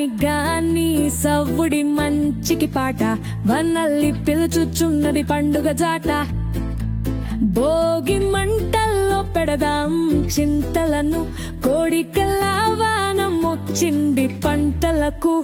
దానికి గాని సవ్వుడి మంచికి పాట వన్నల్లి పిలుచుచున్నది పండుగ జాట. భోగి మంటల్లో పెడదాం చింతలను, కోడికల వానం వచ్చింది పంటలకు.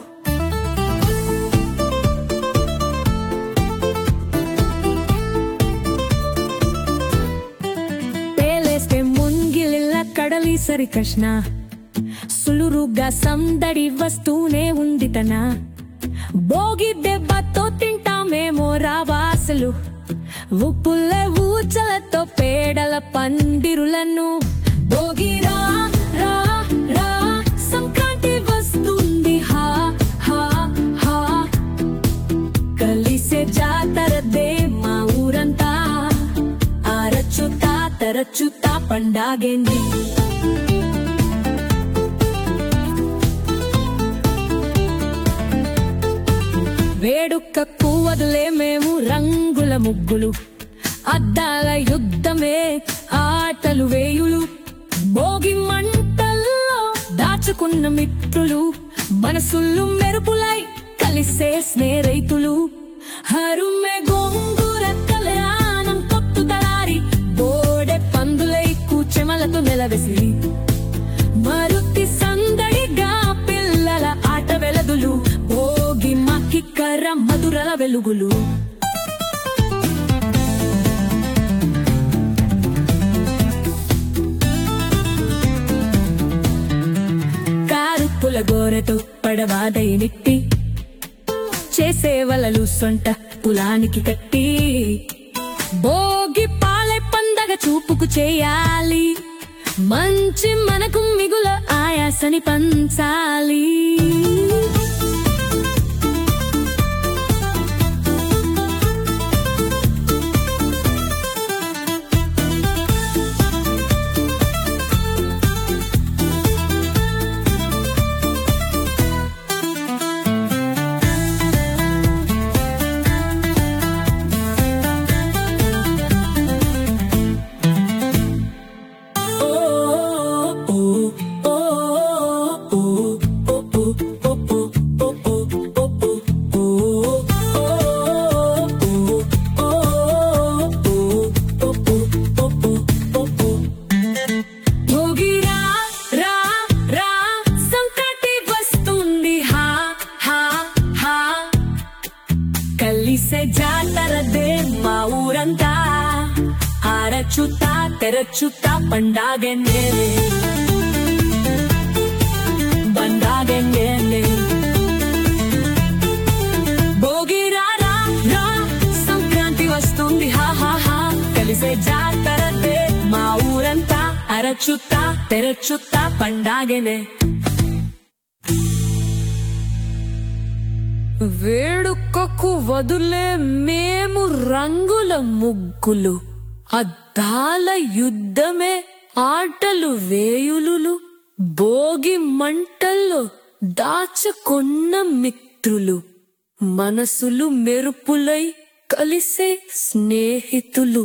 పేలేస్తే ముంగిలిల్ల కడలి సరి కృష్ణ, సులురుగా సందడి వస్తూనే ఉంది తన. భోగి దెబ్బతో తింటామేమో రావాసలు, ఉప్పుల ఊచలతో పేడల పందిరులను. భోగి రా రా రా సంక్రాంతి వస్తుంది హా హా హా, కలిసే జాతరదే మా ఊరంతా. అరచుతా తరచుతా పండాగేంది. వేడుకకు వదిలే మేము రంగుల ముగ్గులు, అద్దాల యుద్ధమే ఆటలు వేయులు. భోగి మంటల్లో దాచుకున్న మిత్రులు, మనసులు మెరుపులై కలిసే స్నేహితులు. హరుమే గోంగూర కళ్యాణం కొట్టు తలారి, బోడె పందులై కూచెమలతో నెలవెసిరి. మరుతి సందడిగా పిల్లల ఆట వెలదులు, భోగి మాకిక్కర మధురల వెలుగులు. కారు పులగోరతో పడవాదై నిట్టి, చేసే వలలు సొంట పులానికి కట్టి. భోగి పాలే పండగ చూపుకు చేయాలి, మంచి మనకు మిగుల ఆయాసని పంచాలి. కలిసే జాతరదే మా ఊరంతా. అరచుతా తెరచుతా పండాగెన్నేలే బండాగెన్నేలే. భోగి రా రా రా సంక్రాంతి వస్తుంది హా హా హా, కలిసే జాతరదే మా ఊరంతా. అరచుతా తెరచుతా పండాగెనే. వేడుకకు వదులే మేము రంగుల ముగ్గులు, అద్దాల యుద్ధమే ఆటలు వేయులు. భోగి మంటల్లో దాచుకున్న మిత్రులు, మనసులు మెరుపులై కలిసే స్నేహితులు.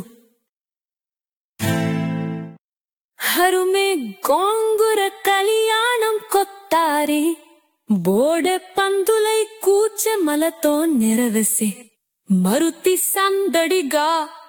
హరుమే గోంగూర కళ్యాణం కొత్తారి, బోడె పందులై కూచెమలతో నెరవేసి. మరుతి సందడిగా